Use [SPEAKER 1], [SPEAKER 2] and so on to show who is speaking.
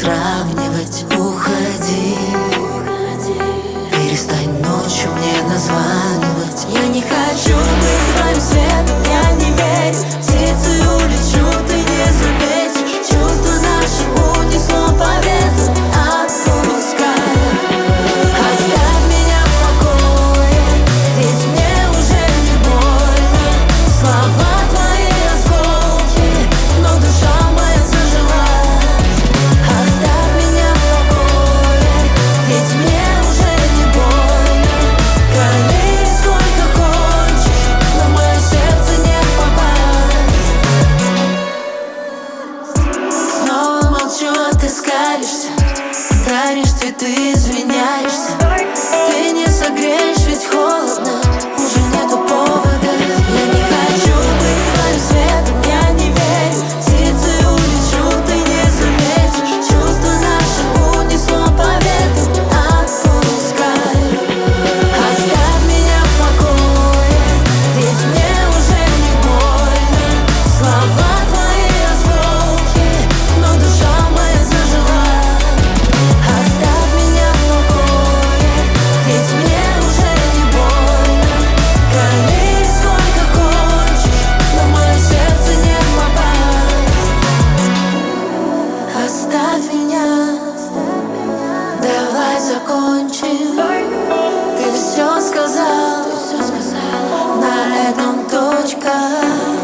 [SPEAKER 1] сравнивать, уходи. Перестань ночью мне названивать. Я не хочу быть твоим светом, я не верю. Птицей улечу, ты не заметишь. Чувства наши унесло по ветру. Отпускай, оставь меня в покое, ведь мне уже не больно. Слова твои осколки, но душа моя зажила. Оставь меня в покое, ведь мне уже не больно. Кали сколько хочешь, но в мое сердце не попасть. Снова молчу, а ты скалишься, даришь цветы, извиняешься. Ты не согреешь, ведь холодно, уже нету повода. Я не хочу быть твоим светом, я не верю. Птицей улечу, ты не заметишь. Чувства наши унесло по ветру. Отпускай, оставь меня в покое, ведь мне уже не больно. Слова твои осколки, но душа моя зажила. Оставь меня в покое, ведь мне уже не больно. Кали сколько хочешь, но в мое сердце не попасть. Оставь меня, давай закончим. Ты все сказал, на этом точка.